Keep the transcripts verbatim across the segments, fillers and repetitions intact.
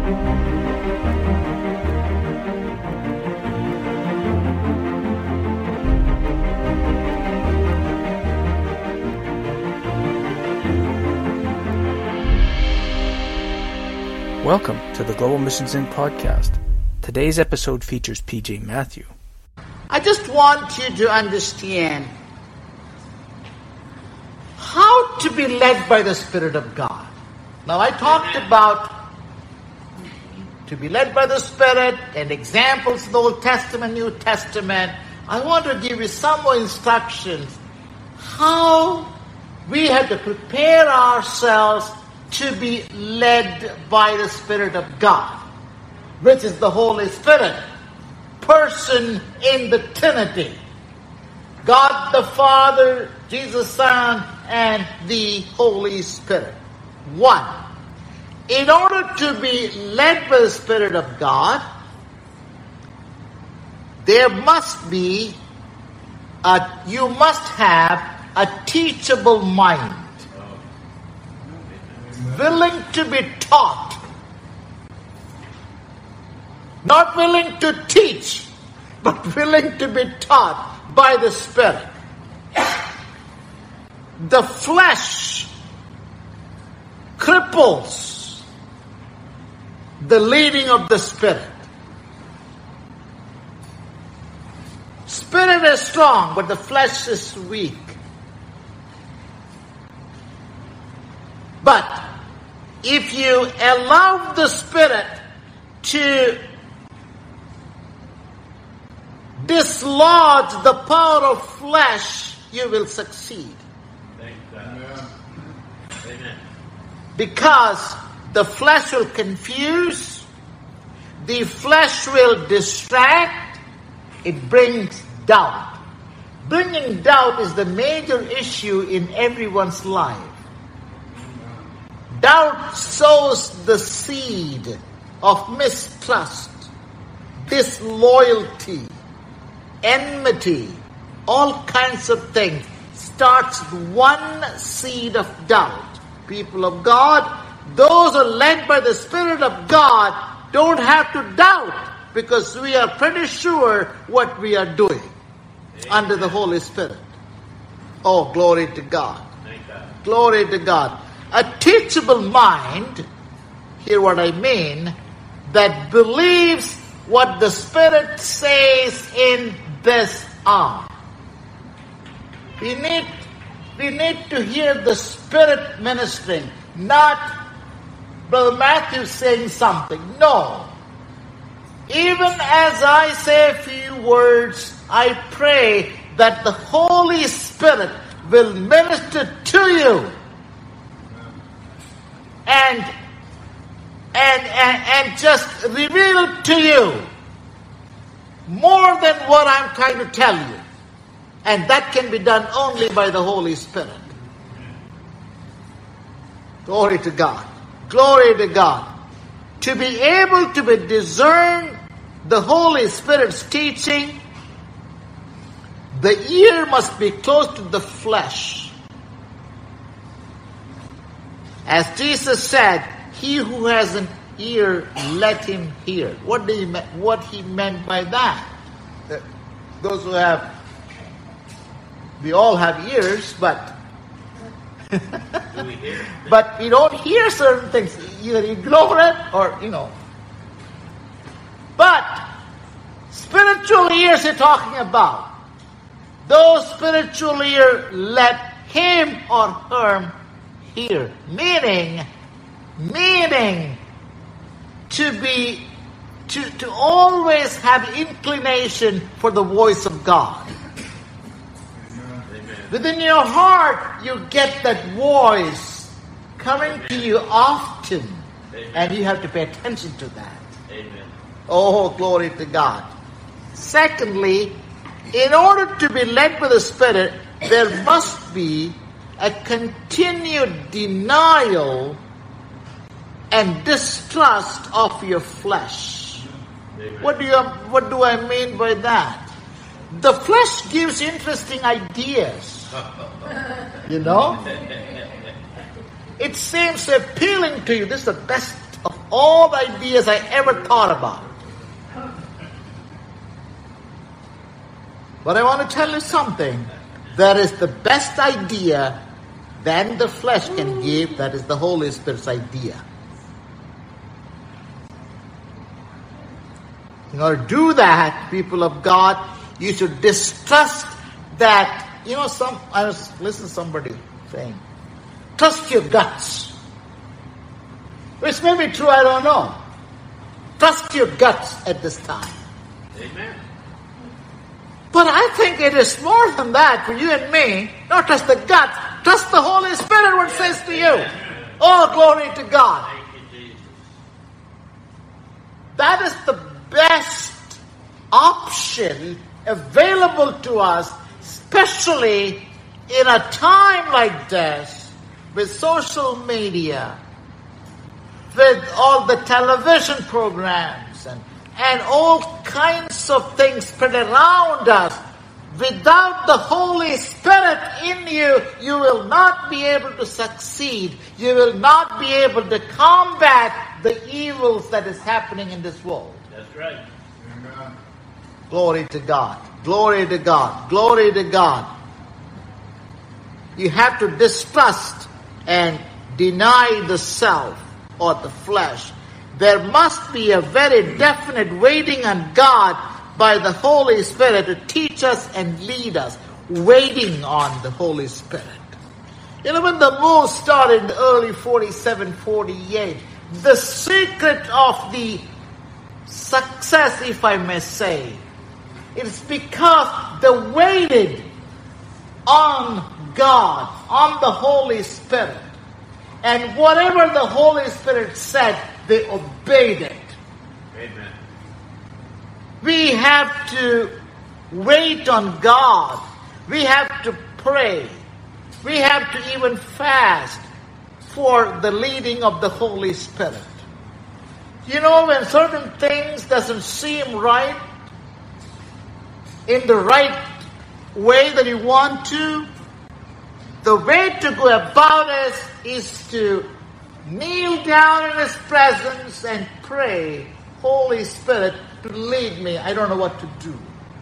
Welcome to the Global Missions Inc podcast. Today's episode features P J Matthew. I just want you to understand how to be led by the Spirit of God. Now, I talked about to be led by the Spirit and examples of the Old Testament, New Testament. I want to give you some more instructions how we have to prepare ourselves to be led by the Spirit of God, which is the Holy Spirit, person in the Trinity. God the Father, Jesus the Son, and the Holy Spirit. One, in order to be led by the Spirit of God, there must be, a, you must have a teachable mind. Willing to be taught. Not willing to teach, but willing to be taught by the Spirit. The flesh cripples the leading of the Spirit. Spirit is strong, but the flesh is weak. But if you allow the Spirit to dislodge the power of flesh, you will succeed. Amen. Because the flesh will confuse, the flesh will distract, it brings doubt. Bringing doubt is the major issue in everyone's life. Doubt sows the seed of mistrust, disloyalty, enmity, all kinds of things. Starts with one seed of doubt. People of God, those who are led by the Spirit of God don't have to doubt, because we are pretty sure what we are doing. Amen. Under the Holy Spirit. Oh, glory to God. Glory to God. A teachable mind, hear what I mean, that believes what the Spirit says in this hour. We need, we need to hear the Spirit ministering, not Brother Matthew saying something. No. Even as I say a few words, I pray that the Holy Spirit will minister to you. And, and, and, and just reveal to you more than what I'm trying to tell you. And that can be done only by the Holy Spirit. Glory to God. Glory to God. To be able to be discern the Holy Spirit's teaching, the ear must be close to the flesh. As Jesus said, he who has an ear, let him hear. What did he me- what he meant by that? Uh, those who have, we all have ears, but Do we hear? but we don't hear certain things. Either ignore it or, you know. But spiritual ears he's talking about. Those spiritual ears, let him or her hear. Meaning, meaning to be, to, to always have inclination for the voice of God. Amen. Within your heart, you get that voice coming to you often. Amen. And you have to pay attention to that. Amen. Oh, glory to God. Secondly, in order to be led by the Spirit, there must be a continued denial and distrust of your flesh. Amen. What do you, what do I mean by that? The flesh gives interesting ideas. You know? It seems appealing to you. This is the best of all the ideas I ever thought about. But I want to tell you something. There is the best idea than the flesh can give. That is the Holy Spirit's idea. In order to do that, people of God, you should distrust that. You know, some I was listening to somebody saying, trust your guts. Which may be true, I don't know. Trust your guts at this time. Amen. But I think it is more than that for you and me. Not trust the gut, trust the Holy Spirit, what it says to you. Oh, glory to God. Thank you, Jesus. That is the best option available to us, especially in a time like this, with social media, with all the television programs and, and all kinds of things spread around us. Without the Holy Spirit in you, you will not be able to succeed. You will not be able to combat the evils that is happening in this world. That's right. Glory to God. Glory to God. Glory to God. You have to distrust and deny the self or the flesh. There must be a very definite waiting on God by the Holy Spirit to teach us and lead us. Waiting on the Holy Spirit. You know, when the move started in the early forty-seven, forty-eight, the secret of the success, if I may say, it's because they waited on God, on the Holy Spirit. And whatever the Holy Spirit said, they obeyed it. Amen. We have to wait on God. We have to pray. We have to even fast for the leading of the Holy Spirit. You know, when certain things doesn't seem right, in the right way that you want to, the way to go about it is to kneel down in His presence and pray, Holy Spirit, to lead me. I don't know what to do.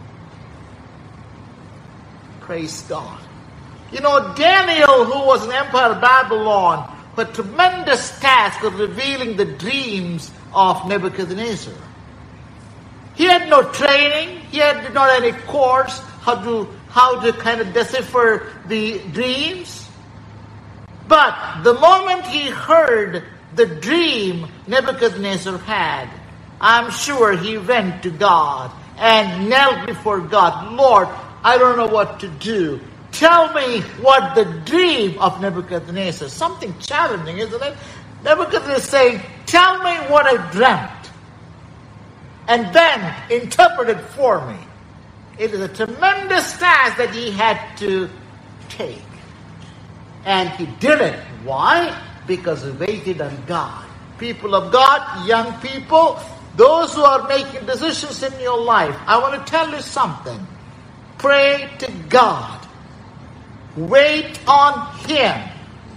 Praise God. You know, Daniel, who was an emperor of Babylon, had a tremendous task of revealing the dreams of Nebuchadnezzar. He had no training. He had not any course how to how to kind of decipher the dreams. But the moment he heard the dream Nebuchadnezzar had, I'm sure he went to God and knelt before God. Lord, I don't know what to do. Tell me what the dream of Nebuchadnezzar. Something challenging, isn't it? Nebuchadnezzar is saying, tell me what I dreamt. And then interpret it for me. It is a tremendous task that he had to take. And he did it. Why? Because he waited on God. People of God, young people, those who are making decisions in your life, I want to tell you something. Pray to God. Wait on Him.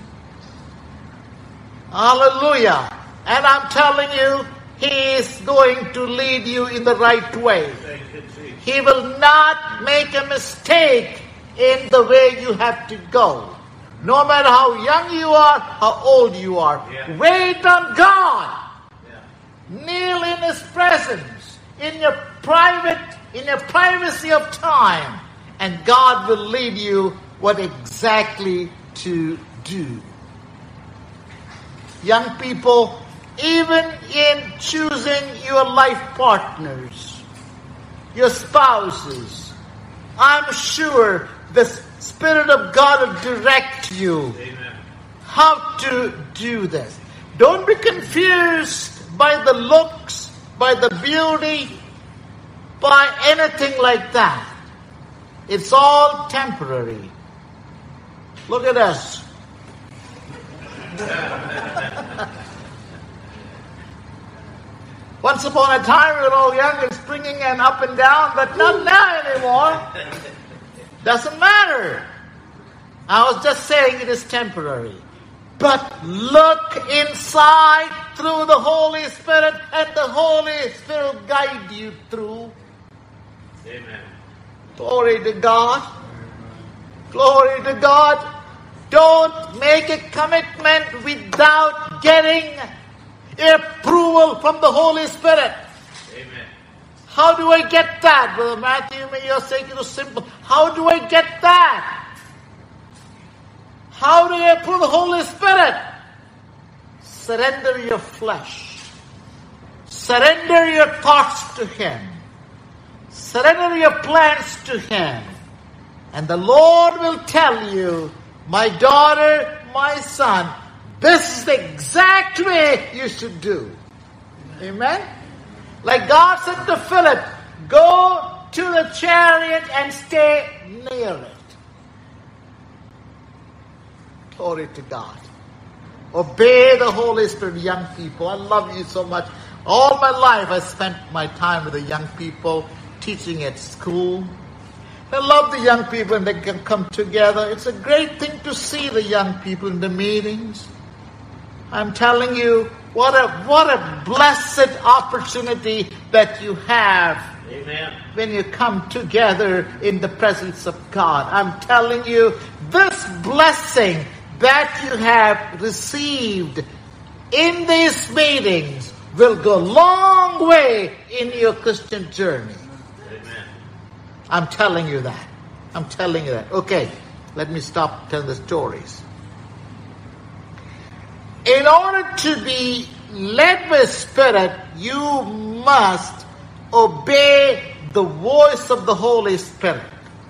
Hallelujah. And I'm telling you, He is going to lead you in the right way. He will not make a mistake in the way you have to go. No matter how young you are, how old you are. Yeah. Wait on God. Yeah. Kneel in His presence, in your private, in your privacy of time, and God will lead you what exactly to do. Young people, even in choosing your life partners, your spouses, I'm sure the Spirit of God will direct you. Amen. How to do this. Don't be confused by the looks, by the beauty, by anything like that. It's all temporary. Look at us. Once upon a time we were all young and springing and up and down, but not now anymore. Doesn't matter. I was just saying it is temporary. But look inside through the Holy Spirit, and the Holy Spirit will guide you through. Amen. Glory to God. Glory to God. Don't make a commitment without getting approval from the Holy Spirit. Amen. How do I get that? Brother Matthew, you're saying it was simple. How do I get that? How do I approve the Holy Spirit? Surrender your flesh. Surrender your thoughts to Him. Surrender your plans to Him. And the Lord will tell you, my daughter, my son, this is the exact way you should do. Amen? Like God said to Philip, go to the chariot and stay near it. Glory to God. Obey the Holy Spirit, young people. I love you so much. All my life I spent my time with the young people, teaching at school. I love the young people and they can come together. It's a great thing to see the young people in the meetings. I'm telling you, what a what a blessed opportunity that you have. Amen. When you come together in the presence of God. I'm telling you, this blessing that you have received in these meetings will go a long way in your Christian journey. Amen. I'm telling you that. I'm telling you that. Okay, let me stop telling the stories. In order to be led by the Spirit, you must obey the voice of the Holy Spirit.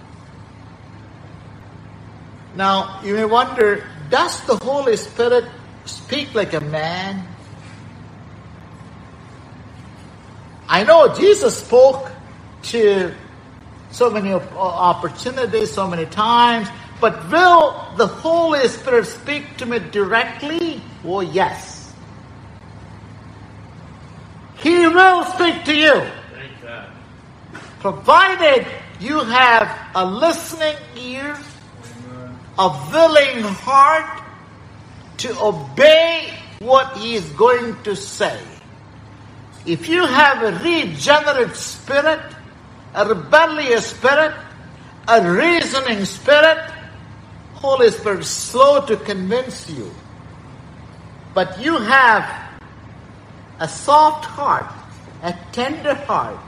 Now, you may wonder, does the Holy Spirit speak like a man? I know Jesus spoke to so many opportunities, so many times, but will the Holy Spirit speak to me directly? Oh, yes. He will speak to you. Thank God. Provided you have a listening ear, a willing heart to obey what He is going to say. If you have a regenerate spirit, a rebellious spirit, a reasoning spirit, Holy Spirit is slow to convince you. But you have a soft heart, a tender heart.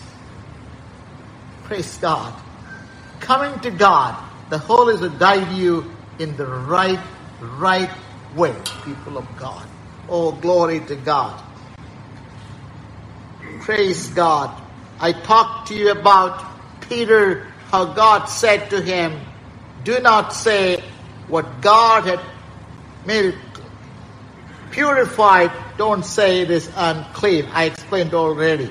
Praise God. Coming to God, the Holy Spirit will guide you in the right, right way, people of God. Oh, glory to God. Praise God. I talked to you about Peter, how God said to him, do not say what God had made it purified. Don't say it is unclean. I explained already.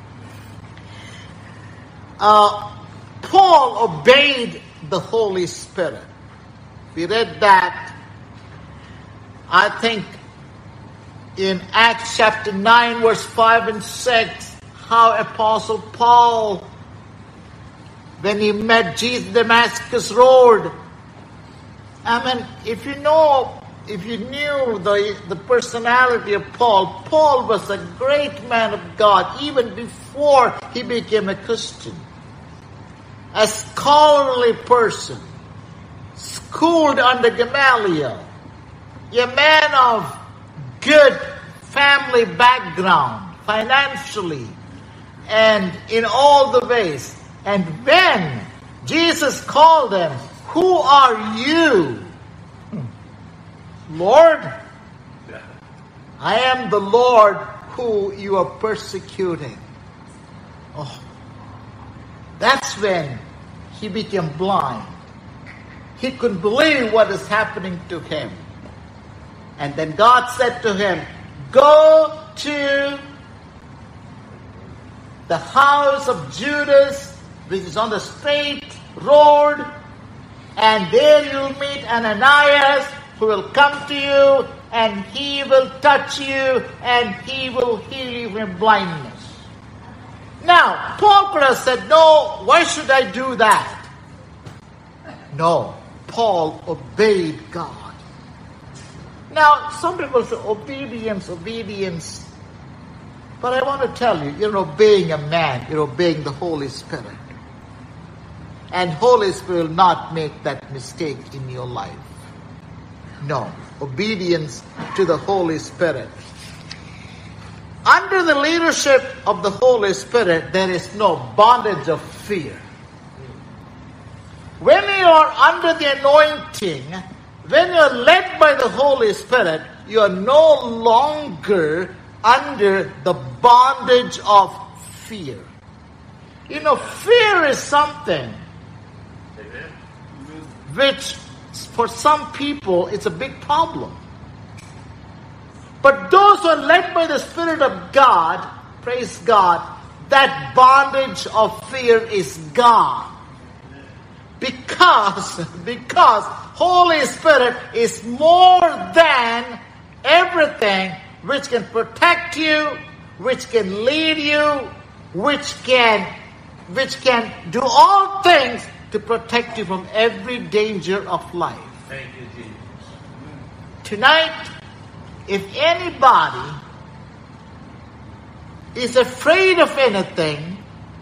Uh, Paul obeyed the Holy Spirit. We read that, I think, in Acts chapter nine, verse five and six, how Apostle Paul, when he met Jesus Damascus Road, I mean, if you know, if you knew the, the personality of Paul, Paul was a great man of God even before he became a Christian. A scholarly person, schooled under Gamaliel, a man of good family background, financially, and in all the ways. And when Jesus called him, who are you? Lord, I am the Lord who you are persecuting. Oh, that's when he became blind. He couldn't believe what is happening to him. And then God said to him, go to the house of Judas, which is on the straight road, and there you'll meet Ananias, who will come to you, and he will touch you, and he will heal you from blindness. Now, Paul could have said, no, why should I do that? No, Paul obeyed God. Now, some people say obedience, obedience. But I want to tell you, you're obeying a man, you're obeying the Holy Spirit. And Holy Spirit will not make that mistake in your life. No, obedience to the Holy Spirit. Under the leadership of the Holy Spirit, there is no bondage of fear. When you are under the anointing, when you are led by the Holy Spirit, you are no longer under the bondage of fear. You know, fear is something which, for some people, it's a big problem. But those who are led by the Spirit of God, praise God, that bondage of fear is gone. Because, because Holy Spirit is more than everything which can protect you, which can lead you, which can, which can do all things to protect you from every danger of life. Thank you, Jesus. Tonight, if anybody is afraid of anything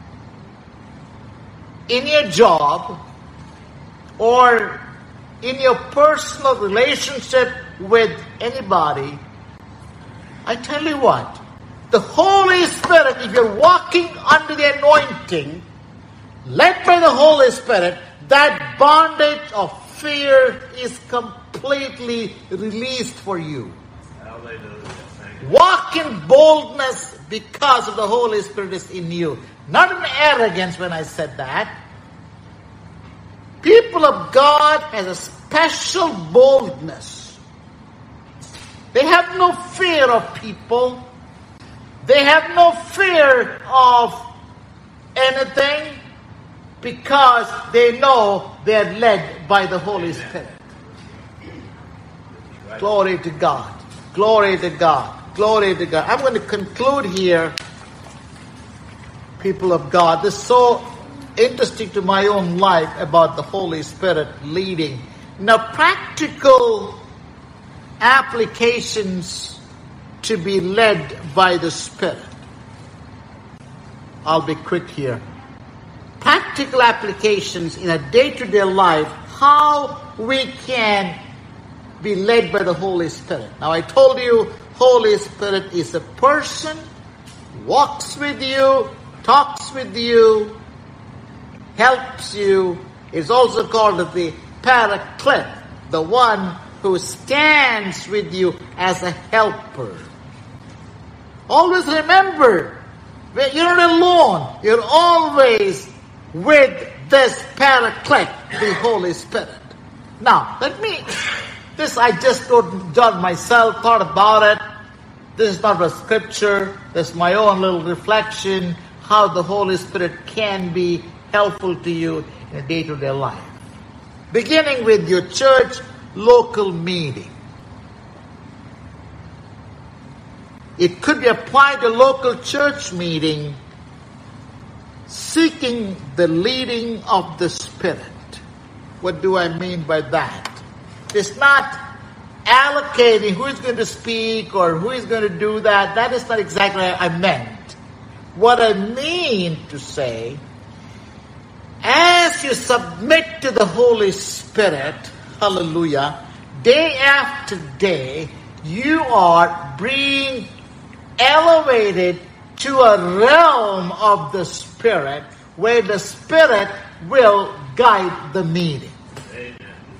in your job or in your personal relationship with anybody, I tell you what, the Holy Spirit, if you're walking under the anointing, led by the Holy Spirit, that bondage of fear is completely released for you. Hallelujah. Thank you. Walk in boldness because of the Holy Spirit is in you. Not in arrogance when I said that. People of God has a special boldness. They have no fear of people. They have no fear of anything because they know they're led by the Holy Spirit. Right. Glory to God. Glory to God. Glory to God. I'm going to conclude here, people of God. This is so interesting to my own life about the Holy Spirit leading. Now, practical applications to be led by the Spirit. I'll be quick here. Practical applications in a day-to-day life, how we can be led by the Holy Spirit. Now, I told you, Holy Spirit is a person, walks with you, talks with you, helps you. It's also called the Paraclete, the one who stands with you as a helper. Always remember, you're not alone. You're always with this Paraclete, the Holy Spirit. Now, let me, this I just done myself, thought about it. This is not a scripture. This is my own little reflection, how the Holy Spirit can be helpful to you in a day-to-day life. Beginning with your church local meeting. It could be applied to local church meeting, seeking the leading of the Spirit. What do I mean by that? It's not allocating who is going to speak or who is going to do that. That is not exactly what I meant. What I mean to say, as you submit to the Holy Spirit, hallelujah, day after day, you are being elevated to a realm of the Spirit where the Spirit will guide the meeting. Amen.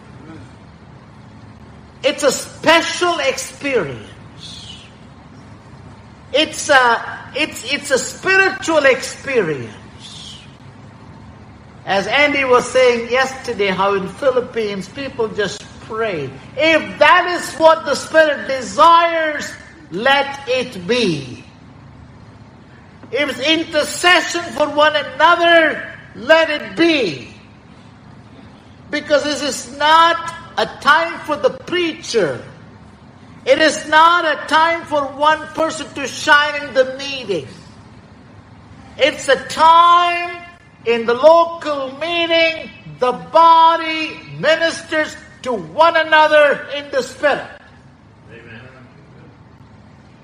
It's a special experience. It's a, it's, it's a spiritual experience. As Andy was saying yesterday, how in Philippines people just pray. If that is what the Spirit desires, let it be. If it's intercession for one another, let it be. Because this is not a time for the preacher. It is not a time for one person to shine in the meeting. It's a time in the local meeting, the body ministers to one another in the Spirit.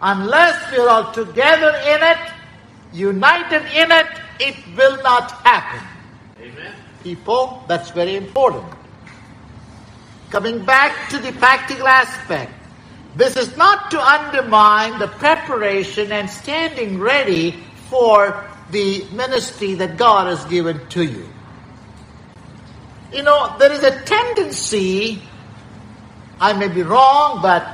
Unless we are all together in it, united in it, it will not happen. Amen. People, that's very important. Coming back to the practical aspect, this is not to undermine the preparation and standing ready for the ministry that God has given to you. You know, there is a tendency, I may be wrong, but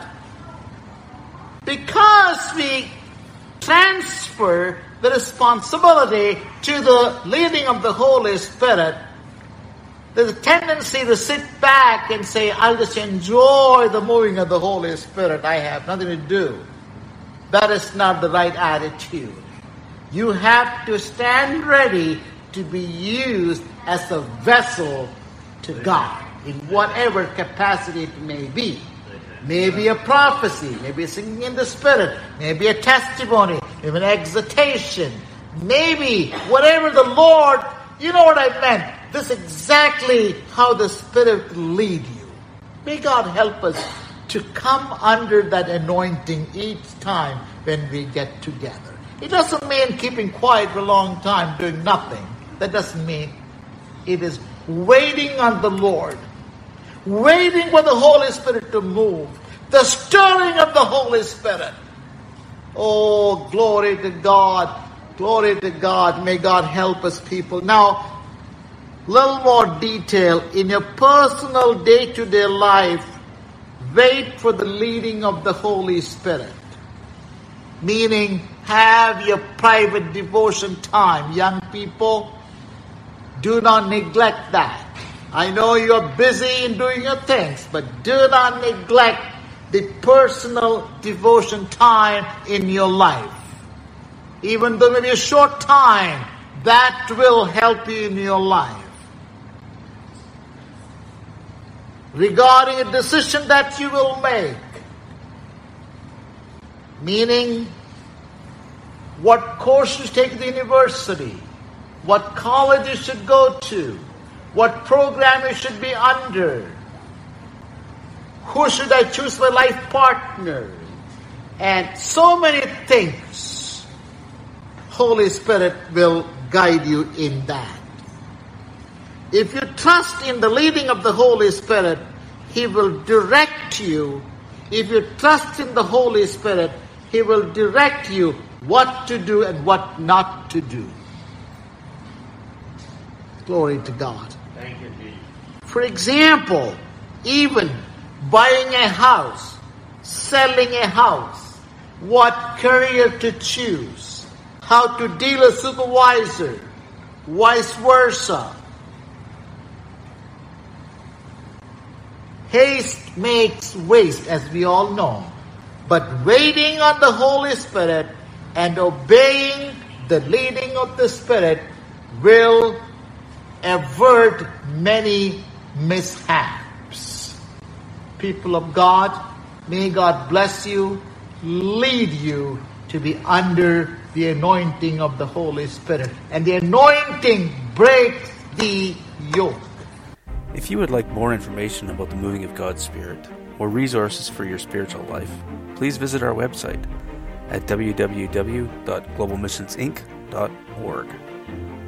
because we transfer the responsibility to the leading of the Holy Spirit, there's a tendency to sit back and say, I'll just enjoy the moving of the Holy Spirit. I have nothing to do. That is not the right attitude. You have to stand ready to be used as a vessel to God in whatever capacity it may be. Maybe a prophecy, maybe singing in the Spirit, maybe a testimony, maybe an exhortation, maybe whatever the Lord, you know what I meant. This is exactly how the Spirit will lead you. May God help us to come under that anointing each time when we get together. It doesn't mean keeping quiet for a long time, doing nothing. That doesn't mean. It is waiting on the Lord. Waiting for the Holy Spirit to move. The stirring of the Holy Spirit. Oh, glory to God. Glory to God. May God help us, people. Now, little more detail. In your personal day-to-day life, wait for the leading of the Holy Spirit. Meaning, have your private devotion time. Young people, do not neglect that. I know you're busy in doing your things, but do not neglect the personal devotion time in your life. Even though maybe a short time, that will help you in your life. Regarding a decision that you will make, meaning what course you take at the university, what college you should go to, what program you should be under, who should I choose for life partner, and so many things. Holy Spirit will guide you in that. If you trust in the leading of the Holy Spirit, He will direct you. If you trust in the Holy Spirit, He will direct you what to do and what not to do. Glory to God. Thank you, Jesus. For example, even buying a house, selling a house, what career to choose, how to deal with a supervisor, vice versa. Haste makes waste, as we all know. But waiting on the Holy Spirit and obeying the leading of the Spirit will avert many mishaps. People of God, may God bless you, lead you to be under the anointing of the Holy Spirit. And the anointing breaks the yoke. If you would like more information about the moving of God's Spirit or resources for your spiritual life, please visit our website at w w w dot global missions inc dot org.